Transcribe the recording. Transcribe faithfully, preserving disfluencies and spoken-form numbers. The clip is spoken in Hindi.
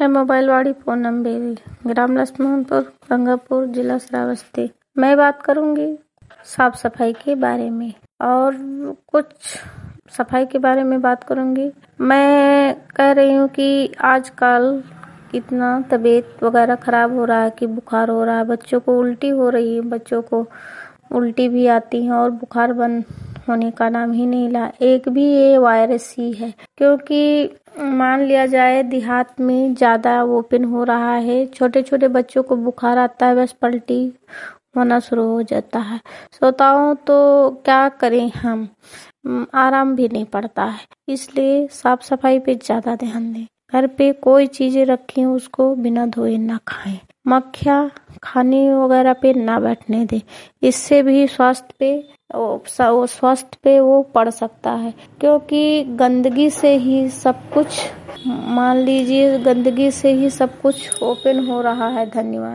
मैं मोबाइल वाली पूनम बेरी, ग्राम लक्ष्मणपुर, गंगापुर, जिला श्रावस्ती। मैं बात करूंगी साफ सफाई के बारे में और कुछ सफाई के बारे में बात करूंगी। मैं कह रही हूँ कि आजकल कितना तबीयत वगैरह खराब हो रहा है कि बुखार हो रहा है, बच्चों को उल्टी हो रही है, बच्चों को उल्टी भी आती है और बुखार बंद होने का नाम ही नहीं ला। एक भी ये वायरस ही है, क्योंकि मान लिया जाए देहात में ज्यादा ओपन हो रहा है, छोटे छोटे बच्चों को बुखार आता है, बस पलटी होना शुरू हो जाता है। सोता हूँ तो क्या करें, हम आराम भी नहीं पड़ता है, इसलिए साफ सफाई पे ज्यादा ध्यान दें। घर पे कोई चीजें रखी उसको बिना धोए ना खाएं। मक्खियाँ खाने वगैरह पे ना बैठने दें, इससे भी स्वास्थ्य पे वो स्वास्थ्य पे वो पड़ सकता है, क्योंकि गंदगी से ही सब कुछ, मान लीजिए गंदगी से ही सब कुछ ओपन हो रहा है। धन्यवाद।